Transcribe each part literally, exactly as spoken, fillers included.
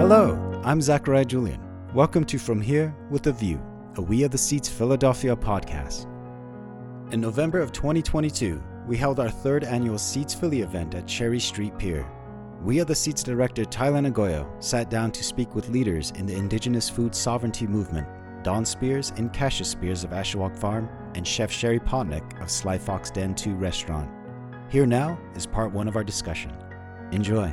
Hello, I'm Zachariah Julian. Welcome to From Here with a View, a We Are the Seeds Philadelphia podcast. In November of twenty twenty-two, we held our third annual Seeds Philly event at Cherry Street Pier. We Are the Seeds director Tyler Nagoyo sat down to speak with leaders in the indigenous food sovereignty movement, Dawn Spears and Cassius Spears of Ashawauke Farm, and Chef Sherry Potnick of Sly Fox Den two Restaurant. Here now is part one of our discussion. Enjoy.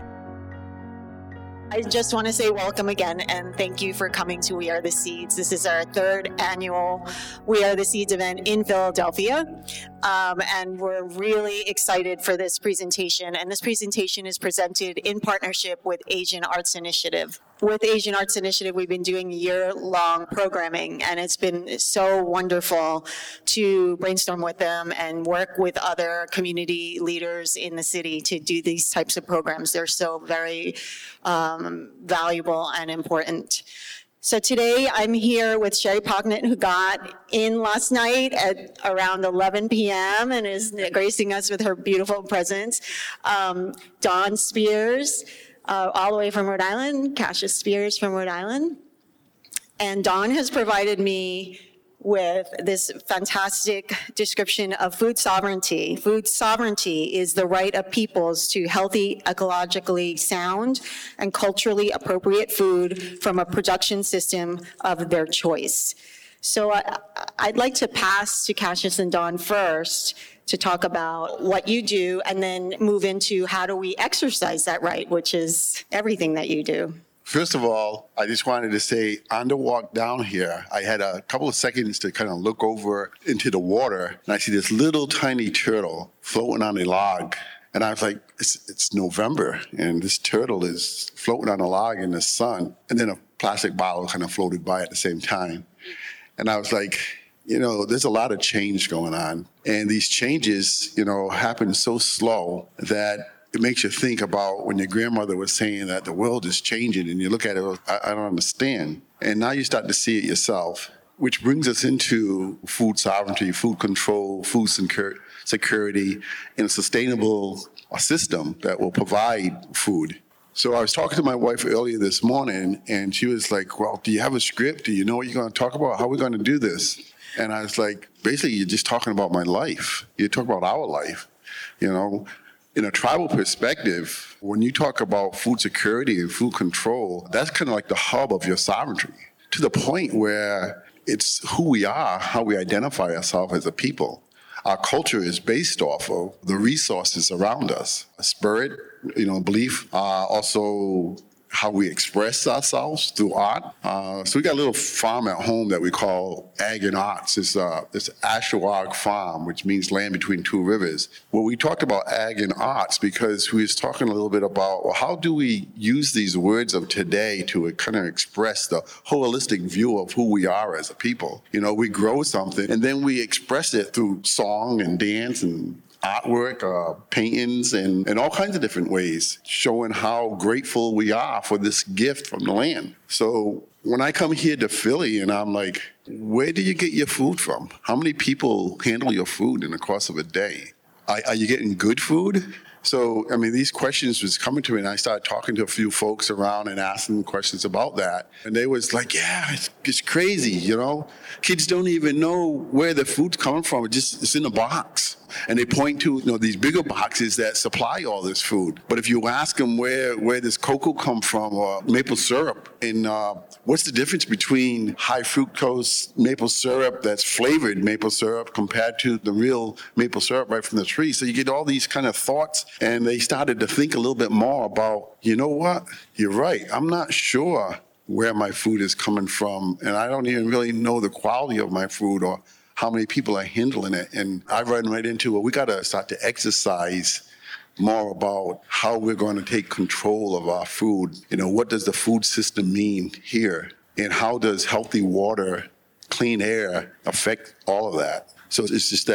I just want to say welcome again and thank you for coming to We Are the Seeds. This is our third annual We Are the Seeds event in Philadelphia. Um, and we're really excited for this presentation. And this presentation is presented in partnership with Asian Arts Initiative. With Asian Arts Initiative, we've been doing year-long programming, and it's been so wonderful to brainstorm with them and work with other community leaders in the city to do these types of programs. They're so very um, valuable and important. So today I'm here with Sherry Potnick, who got in last night at around eleven p.m. and is gracing us with her beautiful presence. Um, Dawn Spears, Uh, all the way from Rhode Island, Cassius Spears from Rhode Island. And Dawn has provided me with this fantastic description of food sovereignty. Food sovereignty is the right of peoples to healthy, ecologically sound, and culturally appropriate food from a production system of their choice. So I, I'd like to pass to Cassius and Dawn first to talk about what you do and then move into how do we exercise that right, which is everything that you do. First of all, I just wanted to say, on the walk down here, I had a couple of seconds to kind of look over into the water, and I see this little tiny turtle floating on a log. And I was like, it's, it's November, and this turtle is floating on a log in the sun. And then a plastic bottle kind of floated by at the same time. And I was like, you know, there's a lot of change going on. And these changes, you know, happen so slow that it makes you think about when your grandmother was saying that the world is changing, and you look at it, I, I don't understand. And now you start to see it yourself, which brings us into food sovereignty, food control, food security, and a sustainable system that will provide food. So I was talking to my wife earlier this morning, and she was like, well, do you have a script? Do you know what you're going to talk about? How are we going to do this? And I was like, basically, you're just talking about my life. You're talking about our life. You know, in a tribal perspective, when you talk about food security and food control, that's kind of like the hub of your sovereignty, to the point where it's who we are, how we identify ourselves as a people. Our culture is based off of the resources around us, spirit, you know, belief, uh, also how we express ourselves through art. Uh, so we got a little farm at home that we call Ag and Arts. It's, uh, it's Ashawauke Farm, which means land between two rivers. Well, we talked about Ag and Arts because we was talking a little bit about, well, how do we use these words of today to kind of express the holistic view of who we are as a people? You know, we grow something and then we express it through song and dance and artwork, uh, paintings, and, and all kinds of different ways, showing how grateful we are for this gift from the land. So when I come here to Philly and I'm like, where do you get your food from? How many people handle your food in the course of a day? Are, are you getting good food? So, I mean, these questions was coming to me, and I started talking to a few folks around and asking questions about that. And they was like, yeah, it's, it's crazy, you know? Kids don't even know where the food's coming from. It just, it's in a box. And they point to, you know, these bigger boxes that supply all this food. But if you ask them where, where does cocoa come from, or maple syrup, and uh, what's the difference between high fructose maple syrup that's flavored maple syrup compared to the real maple syrup right from the tree? So you get all these kind of thoughts, and they started to think a little bit more about, you know what, you're right, I'm not sure where my food is coming from, and I don't even really know the quality of my food or how many people are handling it. And I run right into, well, we got to start to exercise more about how we're going to take control of our food. You know, what does the food system mean here? And how does healthy water, clean air affect all of that? So it's just that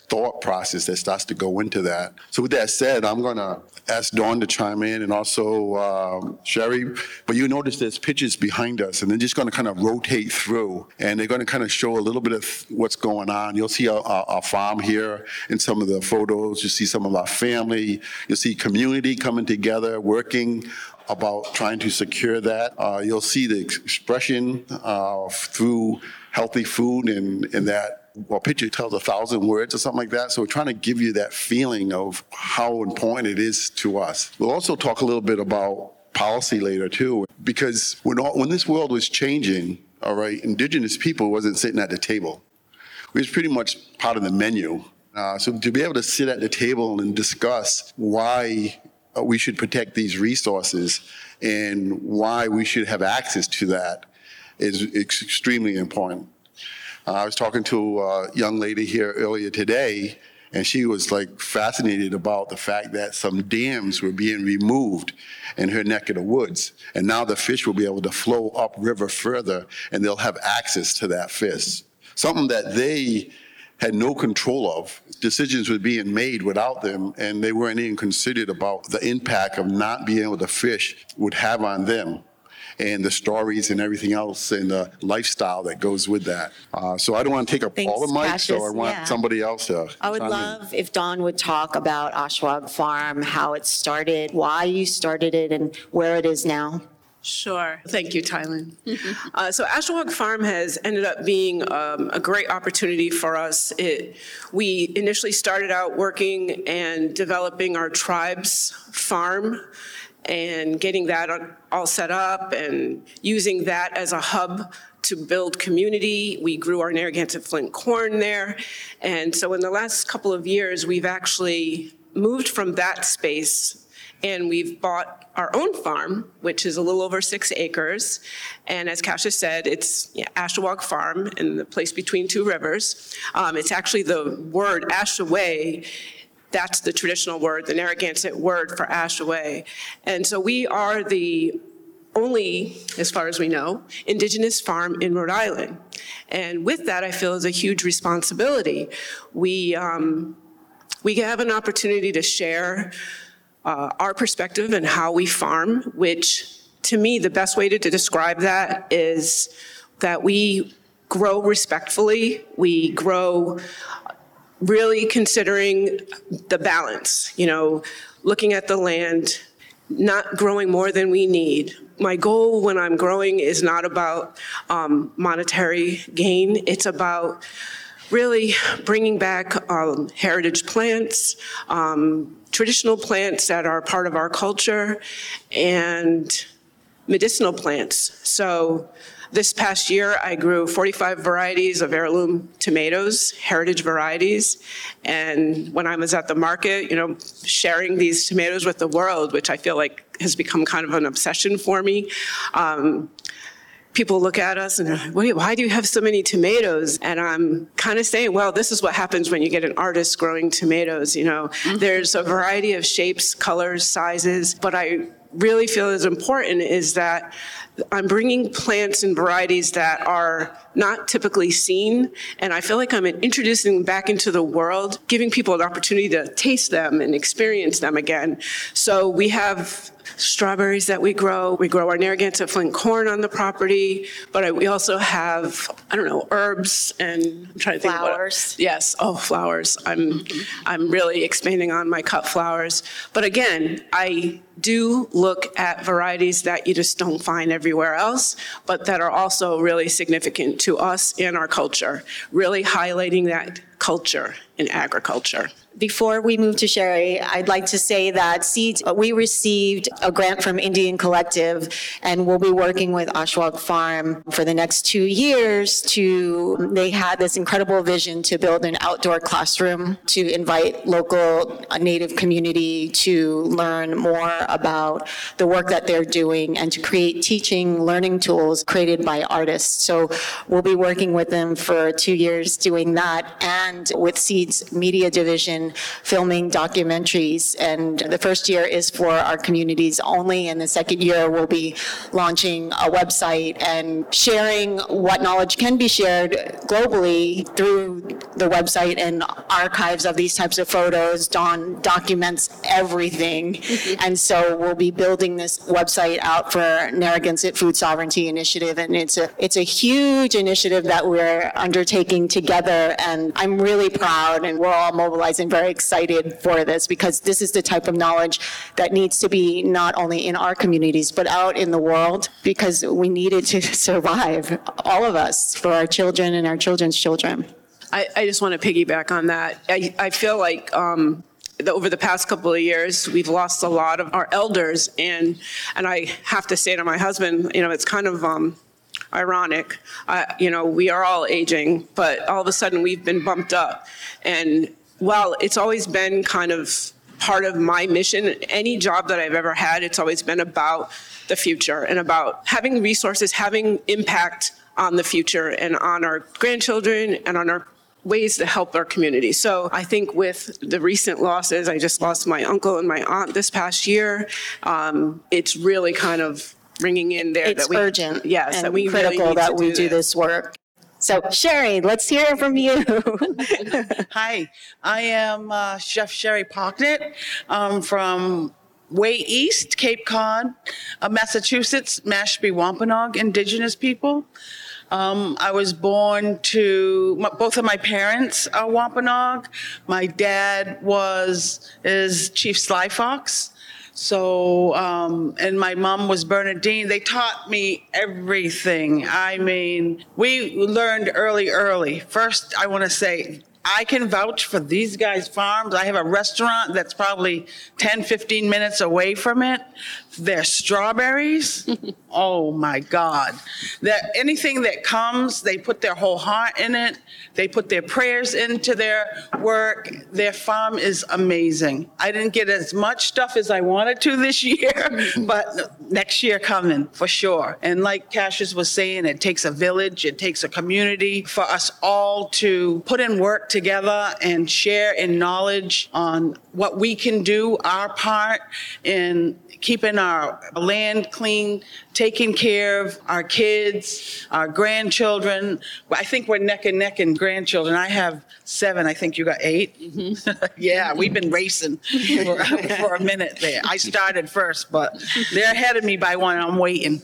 thought process that starts to go into that. So with that said, I'm going to ask Dawn to chime in, and also um, Sherry. But you notice there's pictures behind us, and they're just going to kind of rotate through, and they're going to kind of show a little bit of what's going on. You'll see our, our, our farm here in some of the photos. You see some of our family. You'll see community coming together, working about trying to secure that. Uh, you'll see the expression uh, through healthy food, and, and that well, picture tells a thousand words or something like that. So we're trying to give you that feeling of how important it is to us. We'll also talk a little bit about policy later too, because when, all, when this world was changing, all right, indigenous people wasn't sitting at the table. We was pretty much part of the menu. Uh, so to be able to sit at the table and discuss why uh, we should protect these resources and why we should have access to that is extremely important. Uh, I was talking to a young lady here earlier today, and she was like fascinated about the fact that some dams were being removed in her neck of the woods. And now the fish will be able to flow upriver further, and they'll have access to that fish. Something that they had no control of. Decisions were being made without them, and they weren't even considered about the impact of not being able to fish would have on them, and the stories and everything else and the lifestyle that goes with that. Uh, so I don't want to take up Thanks, all the mics, Cassius. so I want Yeah. somebody else to. I would chime in. love if Dawn would talk about Ashwag Farm, how it started, why you started it, and where it is now. Sure. Thank you, Tylen. uh, so Ashwag Farm has ended up being um, a great opportunity for us. It, we initially started out working and developing our tribe's farm and getting that all set up and using that as a hub to build community. We grew our Narragansett Flint corn there. And so in the last couple of years, we've actually moved from that space and we've bought our own farm, which is a little over six acres. And as Cassius said, it's yeah, Ashwag Farm in the place between two rivers. Um, it's actually the word Ashaway. That's the traditional word, the Narragansett word for Ashaway. And so we are the only, as far as we know, indigenous farm in Rhode Island. And with that, I feel is a huge responsibility. We, um, we have an opportunity to share uh, our perspective and how we farm, which to me, the best way to, to describe that is that we grow respectfully, we grow really considering the balance, you know, looking at the land, not growing more than we need. My goal when I'm growing is not about um, monetary gain. It's about really bringing back um, heritage plants, um, traditional plants that are part of our culture, and medicinal plants. So this past year, I grew forty-five varieties of heirloom tomatoes, heritage varieties. And when I was at the market, you know, sharing these tomatoes with the world, which I feel like has become kind of an obsession for me. Um, people look at us and they're like, wait, why do you have so many tomatoes? And I'm kind of saying, well, this is what happens when you get an artist growing tomatoes, you know. Mm-hmm. There's a variety of shapes, colors, sizes, but I really feel is important is that I'm bringing plants and varieties that are not typically seen, and I feel like I'm introducing them back into the world, giving people an opportunity to taste them and experience them again. So we have strawberries that we grow. We grow our Narragansett Flint corn on the property, but I, we also have, I don't know, herbs and I'm trying to think Flowers. What, yes, oh, flowers. I'm, I'm really expanding on my cut flowers. But again, I do look at varieties that you just don't find everywhere else, but that are also really significant to us and our culture, really highlighting that culture in agriculture. Before we move to Sherry, I'd like to say that Seeds, we received a grant from Indian Collective, and we'll be working with Ashwag Farm for the next two years to, they had this incredible vision to build an outdoor classroom to invite local Native community to learn more about the work that they're doing and to create teaching, learning tools created by artists. So we'll be working with them for two years doing that, and with Seeds Media Division been filming documentaries, and the first year is for our communities only, and the second year we'll be launching a website and sharing what knowledge can be shared globally through the website and archives of these types of photos. Dawn documents everything, and so we'll be building this website out for Narragansett Food Sovereignty Initiative, and it's a it's a huge initiative that we're undertaking together, and I'm really proud, and we're all mobilized and very excited for this, because this is the type of knowledge that needs to be not only in our communities but out in the world, because we need it to survive, all of us, for our children and our children's children. I, I just want to piggyback on that. I, I feel like um, the, over the past couple of years, we've lost a lot of our elders, and and I have to say to my husband, you know, it's kind of um, ironic. Uh, you know, we are all aging, but all of a sudden we've been bumped up. And while it's always been kind of part of my mission, any job that I've ever had, it's always been about the future and about having resources, having impact on the future and on our grandchildren and on our ways to help our community. So I think with the recent losses, I just lost my uncle and my aunt this past year, um, it's really kind of ringing in there. It's that we, urgent. Yes, and that we critical really need that to we do, do this. this work. So Sherry, let's hear from you. Hi, I am uh, Chef Sherry Pocknett um, from way east, Cape Cod, uh, Massachusetts, Mashpee Wampanoag Indigenous people. Um, I was born to, my, both of my parents are Wampanoag. My dad was, is Chief Sly Fox. So, um, and my mom was Bernadine. They taught me everything. I mean, we learned early, early. First, I want to say, I can vouch for these guys' farms. I have a restaurant that's probably ten, fifteen minutes away from it. Their strawberries, oh my God. That anything that comes, they put their whole heart in it. They put their prayers into their work. Their farm is amazing. I didn't get as much stuff as I wanted to this year, but next year coming for sure. And like Cassius was saying, it takes a village, it takes a community for us all to put in work together and share in knowledge on what we can do, our part in keeping our land clean, taking care of our kids, our grandchildren. I think we're neck and neck in grandchildren. I have seven. I think you got eight. Mm-hmm. Yeah, we've been racing for, for a minute there. I started first, but they're ahead of me by one. I'm waiting.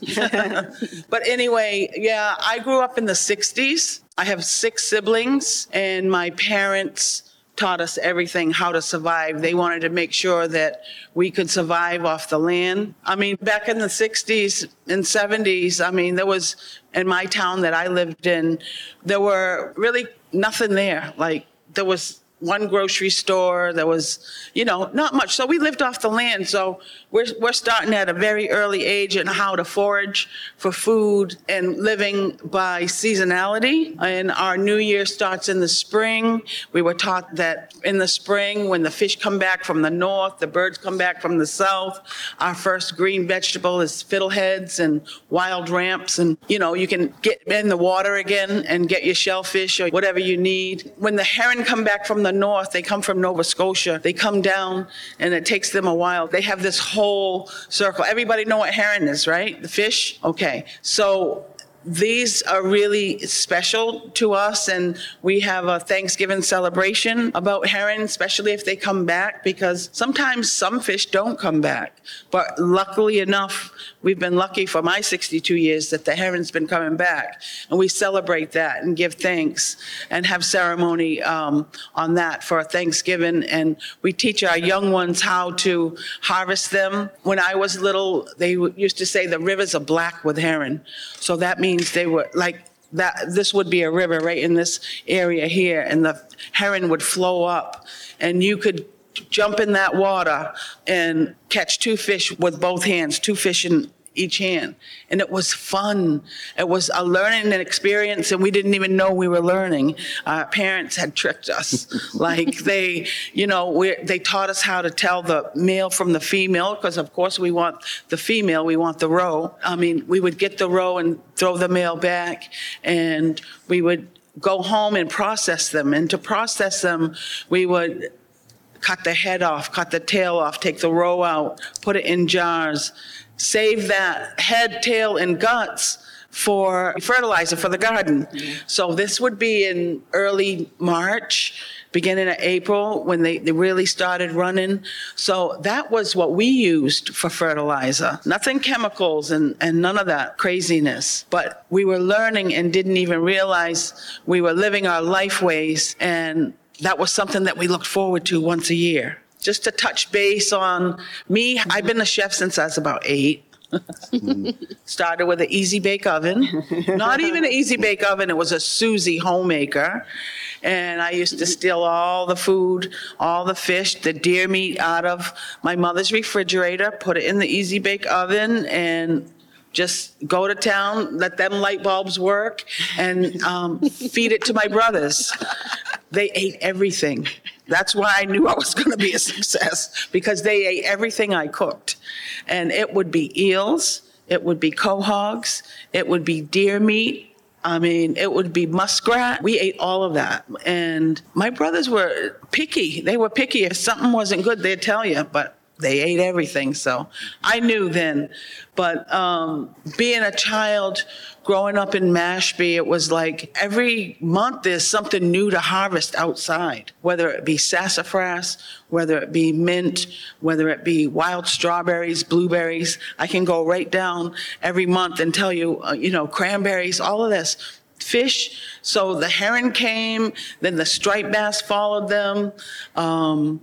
But anyway, yeah, I grew up in the sixties. I have six siblings, and my parents taught us everything, how to survive. They wanted to make sure that we could survive off the land. I mean, back in the sixties and seventies, I mean, there was, in my town that I lived in, there were really nothing there. Like, there was one grocery store, there was, you know, not much. So we lived off the land. So we're, we're starting at a very early age in how to forage for food and living by seasonality. And our new year starts in the spring. We were taught that in the spring, when the fish come back from the north, the birds come back from the south, our first green vegetable is fiddleheads and wild ramps. And, you know, you can get in the water again and get your shellfish or whatever you need. When the heron come back from the north, they come from Nova Scotia. They come down and it takes them a while. They have this whole circle. Everybody know what heron is, right? The fish? Okay. So these are really special to us, and we have a Thanksgiving celebration about heron, especially if they come back, because sometimes some fish don't come back. But luckily enough, we've been lucky for my sixty-two years that the heron's been coming back, and we celebrate that and give thanks and have ceremony um, on that for Thanksgiving. And we teach our young ones how to harvest them. When I was little, they used to say the rivers are black with heron. So that means they were like that. This would be a river right in this area here, and the heron would flow up, and you could jump in that water and catch two fish with both hands, two fish in each hand. And it was fun. It was a learning and experience, and we didn't even know we were learning. Our parents had tricked us. Like they, you know, we, they taught us how to tell the male from the female, because of course we want the female, we want the roe. I mean, we would get the roe and throw the male back, and we would go home and process them. And to process them, we would cut the head off, cut the tail off, take the roe out, put it in jars, save that head, tail, and guts for fertilizer for the garden. So this would be in early March, beginning of April, when they, they really started running. So that was what we used for fertilizer. Nothing chemicals and, and none of that craziness. But we were learning and didn't even realize we were living our life ways, and that was something that we looked forward to once a year. Just to touch base on me, I've been a chef since I was about eight. Started with an Easy Bake Oven. Not even an Easy Bake Oven, it was a Susie homemaker. And I used to steal all the food, all the fish, the deer meat out of my mother's refrigerator, put it in the Easy Bake Oven, and just go to town, let them light bulbs work, and um, feed it to my brothers. They ate everything. That's why I knew I was going to be a success, because they ate everything I cooked. And it would be eels, it would be quahogs, it would be deer meat. I mean, it would be muskrat. We ate all of that. And my brothers were picky. They were picky. If something wasn't good, they'd tell you, but they ate everything. So I knew then. But um, being a child, growing up in Mashpee, it was like every month there's something new to harvest outside, whether it be sassafras, whether it be mint, whether it be wild strawberries, blueberries. I can go right down every month and tell you, uh, you know, cranberries, all of this. Fish, so the heron came, then the striped bass followed them. Um,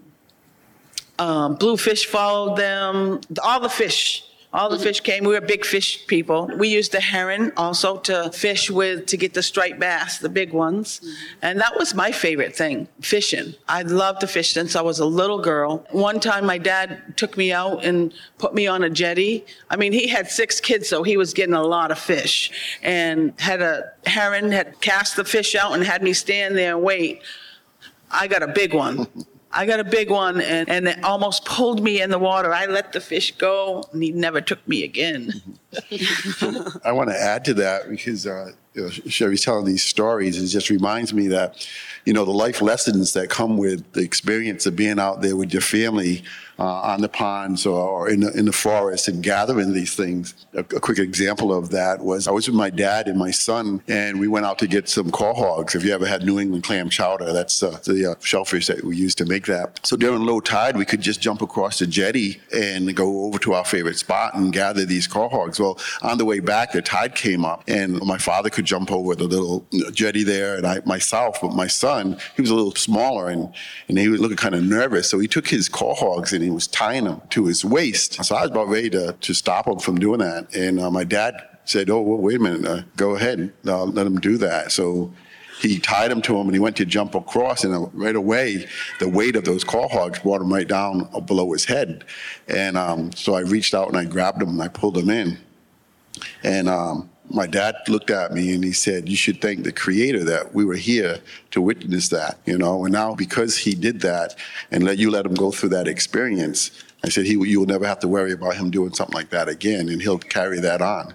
Um, bluefish followed them, all the fish, all the fish came. We were big fish people. We used the heron also to fish with, to get the striped bass, the big ones. And that was my favorite thing, fishing. I loved to fish since I was a little girl. One time my dad took me out and put me on a jetty. I mean, he had six kids, so he was getting a lot of fish. And had a heron, had cast the fish out and had me stand there and wait. I got a big one. I got a big one, and, and it almost pulled me in the water. I let the fish go, and he never took me again. I want to add to that because uh, you know, Sherry's telling these stories. It just reminds me that, you know, the life lessons that come with the experience of being out there with your family uh, on the ponds or in the, in the forest and gathering these things. A, a quick example of that was I was with my dad and my son, and we went out to get some quahogs. If you ever had New England clam chowder, that's uh, the uh, shellfish that we use to make that. So during low tide, we could just jump across the jetty and go over to our favorite spot and gather these quahogs. Well, on the way back, the tide came up, and my father could jump over the little jetty there, and I myself, but my son, he was a little smaller, and, and he was looking kind of nervous. So he took his quahogs and he was tying them to his waist. So I was about ready to, to stop him from doing that. And uh, my dad said, oh, well, wait a minute, uh, go ahead, uh, let him do that. So he tied him to him, and he went to jump across, and uh, right away, the weight of those quahogs brought him right down below his head. And um, so I reached out and I grabbed him and I pulled him in. And um, my dad looked at me and he said, you should thank the Creator that we were here to witness that, you know. And now because he did that and let you let him go through that experience, I said, he, you'll never have to worry about him doing something like that again, and he'll carry that on.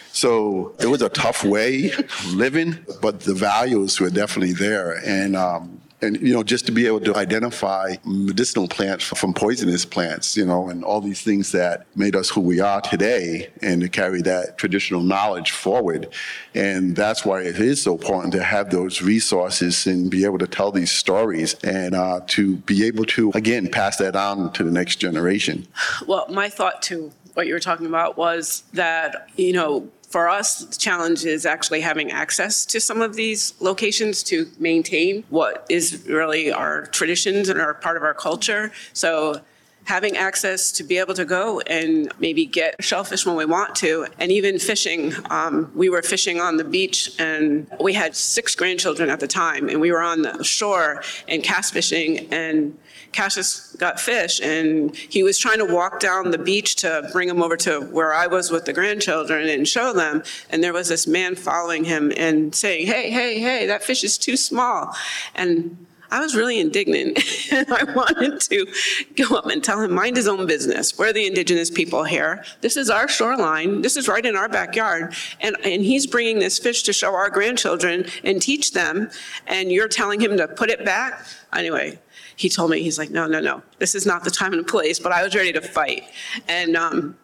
So it was a tough way of living, but the values were definitely there. And um, And, you know, just to be able to identify medicinal plants from poisonous plants, you know, and all these things that made us who we are today, and to carry that traditional knowledge forward. And that's why it is so important to have those resources and be able to tell these stories, and uh, to be able to, again, pass that on to the next generation. Well, my thought to what you were talking about was that, you know, for us, the challenge is actually having access to some of these locations to maintain what is really our traditions and are part of our culture. So having access to be able to go and maybe get shellfish when we want to, and even fishing. Um, we were fishing on the beach, and we had six grandchildren at the time, and we were on the shore and cast fishing, and Cassius got fish, and he was trying to walk down the beach to bring them over to where I was with the grandchildren and show them. And there was this man following him and saying, hey, hey, hey, that fish is too small. And I was really indignant, and I wanted to go up and tell him, mind his own business. We're the indigenous people here. This is our shoreline. This is right in our backyard. And, and he's bringing this fish to show our grandchildren and teach them, and you're telling him to put it back? Anyway, he told me, he's like, no, no, no, this is not the time and place, but I was ready to fight. And um,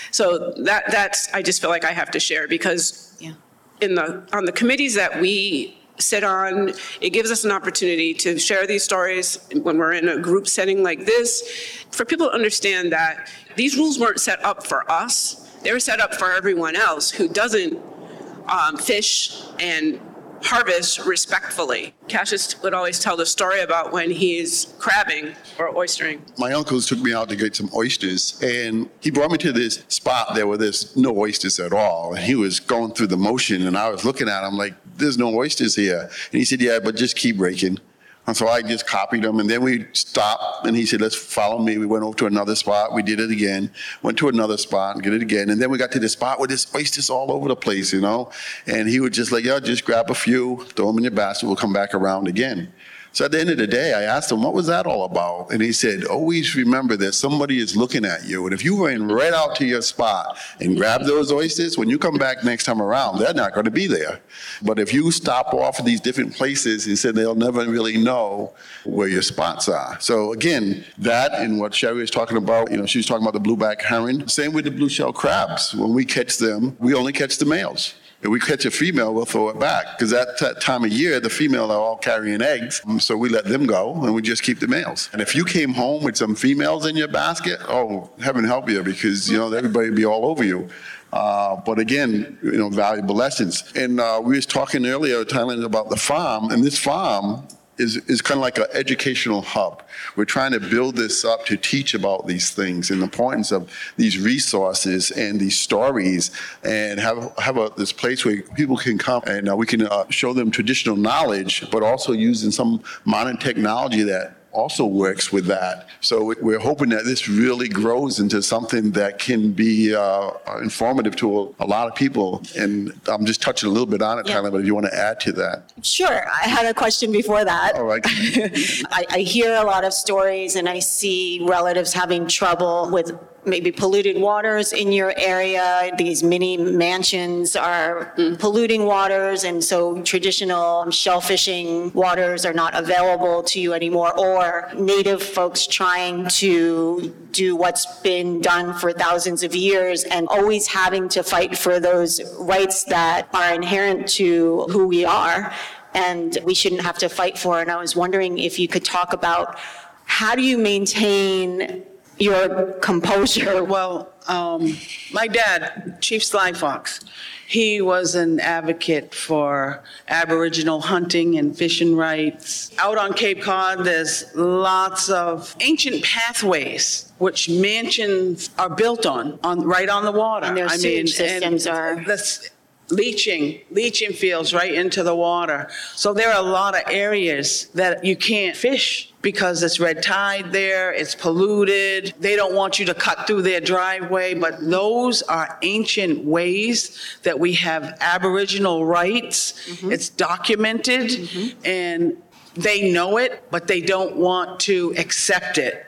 so that that's, I just feel like I have to share, because Yeah. in the on the committees that we sit on, it gives us an opportunity to share these stories when we're in a group setting like this, for people to understand that these rules weren't set up for us. They were set up for everyone else who doesn't um, fish and harvest respectfully. Cassius would always tell the story about when he's crabbing or oystering. My uncles took me out to get some oysters, and he brought me to this spot there where there's no oysters at all. And he was going through the motion, and I was looking at him like, there's no oysters here. And he said, yeah, but just keep raking. And so I just copied him, and then we stopped, and he said, let's follow me. We went over to another spot. We did it again. Went to another spot and did it again. And then we got to this spot where there's oysters all over the place, you know? And he would just like, yeah, just grab a few, throw them in your basket. We'll come back around again. So at the end of the day, I asked him, what was that all about? And he said, always remember that somebody is looking at you. And if you ran right out to your spot and grabbed those oysters, when you come back next time around, they're not going to be there. But if you stop off at these different places, he said they'll never really know where your spots are. So again, that and what Sherry was talking about, you know, she was talking about the blueback herring. Same with the blue shell crabs. When we catch them, we only catch the males. If we catch a female, we'll throw it back, because at that time of year, the female are all carrying eggs, so we let them go, and we just keep the males. And if you came home with some females in your basket, oh, heaven help you, because, you know, everybody would be all over you. Uh, but again, you know, valuable lessons. And uh, we was talking earlier, Thailand, about the farm, and this farm is, is kind of like an educational hub. We're trying to build this up to teach about these things and the importance of these resources and these stories, and have have a, this place where people can come and uh, we can uh, show them traditional knowledge, but also using some modern technology that also works with that. So we're hoping that this really grows into something that can be uh, informative to a, a lot of people. And I'm just touching a little bit on it, Yeah. Tyler, but if you want to add to that. Sure. I had a question before that. All right. I, I hear a lot of stories, and I see relatives having trouble with maybe polluted waters in your area. These mini mansions are polluting waters, and so traditional shell fishing waters are not available to you anymore, or native folks trying to do what's been done for thousands of years and always having to fight for those rights that are inherent to who we are and we shouldn't have to fight for. And I was wondering if you could talk about, how do you maintain your composure? Well, um, my dad, Chief Sly Fox, he was an advocate for Aboriginal hunting and fishing rights. Out on Cape Cod, there's lots of ancient pathways which mansions are built on, on right on the water. And their I sewage mean, systems and are- that's leaching, leaching fields right into the water. So there are a lot of areas that you can't fish because it's red tide there, it's polluted. They don't want you to cut through their driveway, but those are ancient ways that we have Aboriginal rights. Mm-hmm. It's documented, mm-hmm. and they know it, but they don't want to accept it.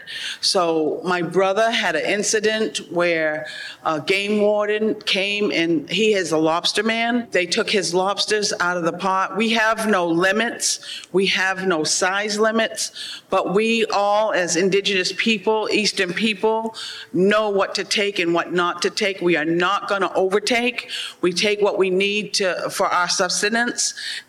So my brother had an incident where a game warden came, and he is a lobster man. They took his lobsters out of the pot. We have no limits. We have no size limits, but we all, as Indigenous people, Eastern people, know what to take and what not to take. We are not going to overtake. We take what we need to for our sustenance.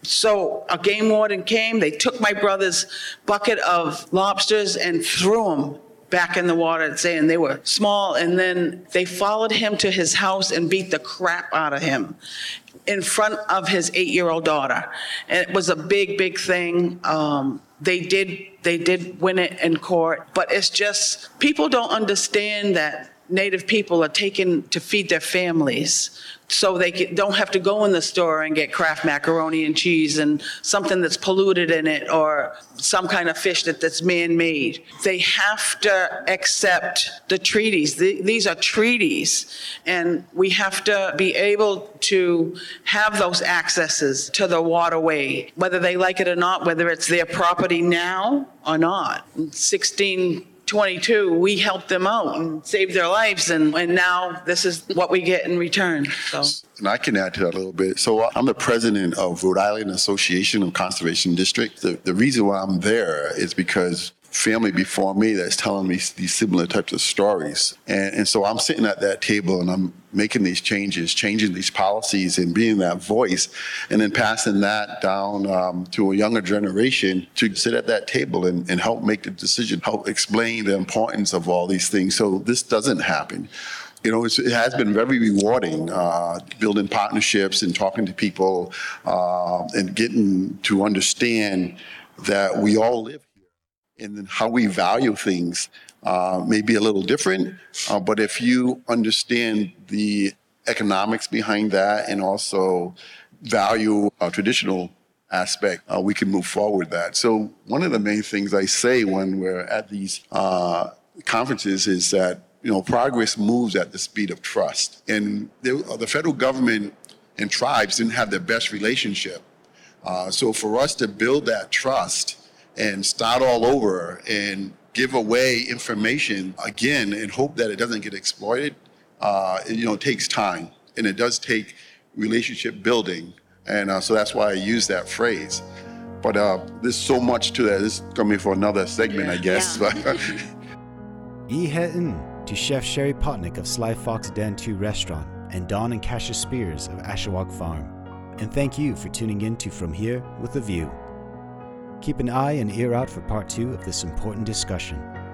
So a game warden came, they took my brother's bucket of lobsters and threw them back in the water, saying they were small, and then they followed him to his house and beat the crap out of him in front of his eight-year-old daughter. And it was a big, big thing. Um, they did, they did win it in court, but it's just, people don't understand that Native people are taken to feed their families, so they don't have to go in the store and get Kraft macaroni and cheese and something that's polluted in it, or some kind of fish that, that's man-made. They have to accept the treaties. The, these are treaties, and we have to be able to have those accesses to the waterway, whether they like it or not, whether it's their property now or not. sixteen twenty-two, we helped them out and saved their lives, and, and now this is what we get in return. So. And I can add to that a little bit. So I'm the president of Rhode Island Association of Conservation Districts. The, the reason why I'm there is because family before me that's telling me these similar types of stories. And, and so I'm sitting at that table and I'm making these changes, changing these policies and being that voice, and then passing that down um, to a younger generation to sit at that table and, and help make the decision, help explain the importance of all these things so this doesn't happen. You know, it's, it has been very rewarding, uh, building partnerships and talking to people uh, and getting to understand that we all live here and then how we value things uh, may be a little different. Uh, but if you understand the economics behind that and also value a traditional aspect, uh, we can move forward that. So one of the main things I say when we're at these uh, conferences is that you know, progress moves at the speed of trust. And there, the federal government and tribes didn't have the best relationship. Uh, so for us to build that trust and start all over and give away information again and hope that it doesn't get exploited, uh, it, you know, takes time. And it does take relationship building. And uh, so that's why I use that phrase. But uh, there's so much to that. This is going to be for another segment, I guess. Yeah. E Hetin to Chef Sherry Potnick of Sly Fox Den two Restaurant and Don and Kasia Spears of Ashawag Farm. And thank you for tuning in to From Here with a View. Keep an eye and ear out for part two of this important discussion.